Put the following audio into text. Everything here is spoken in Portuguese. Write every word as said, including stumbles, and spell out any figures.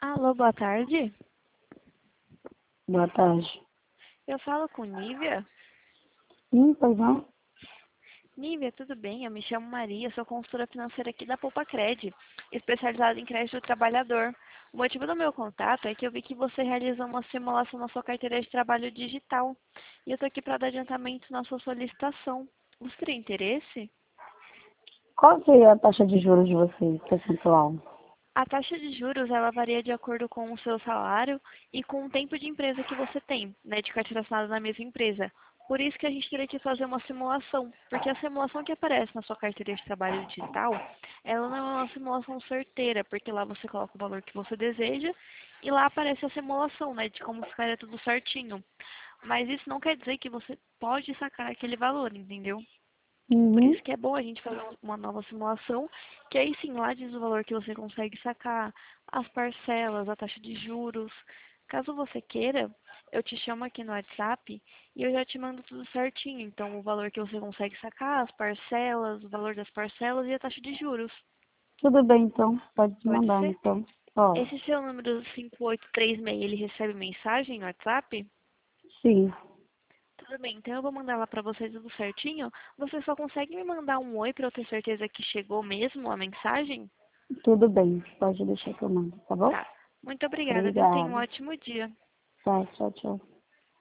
Alô, boa tarde. Boa tarde. Eu falo com Nívia. Sim, pois não? Nívia, tudo bem? Eu me chamo Maria, sou consultora financeira aqui da Poupa Cred, especializada em crédito do trabalhador. O motivo do meu contato é que eu vi que você realizou uma simulação na sua carteira de trabalho digital. E eu estou aqui para dar adiantamento na sua solicitação. Você teria interesse? Qual seria a taxa de juros de vocês, percentual? A taxa de juros, ela varia de acordo com o seu salário e com o tempo de empresa que você tem, né, de carteira assinada na mesma empresa. Por isso que a gente teria que fazer uma simulação, porque a simulação que aparece na sua carteira de trabalho digital, ela não é uma simulação certeira, porque lá você coloca o valor que você deseja e lá aparece a simulação, né, de como ficaria tudo certinho. Mas isso não quer dizer que você pode sacar aquele valor, entendeu? Por Uhum. isso que é bom a gente fazer uma nova simulação, que aí sim, lá diz o valor que você consegue sacar, as parcelas, a taxa de juros. Caso você queira, eu te chamo aqui no WhatsApp e eu já te mando tudo certinho. Então, o valor que você consegue sacar, as parcelas, o valor das parcelas e a taxa de juros. Tudo bem, então. Pode te Pode mandar, ser? então. Pode. Esse seu número cinco oito três seis, ele recebe mensagem no WhatsApp? Sim. Tudo bem, então eu vou mandar lá pra vocês tudo certinho. Você só consegue me mandar um oi pra eu ter certeza que chegou mesmo a mensagem? Tudo bem. Pode deixar que eu mando, tá bom? Tá. Muito obrigada, viu? Tenha um Obrigada. ótimo dia. Tá, tchau, tchau.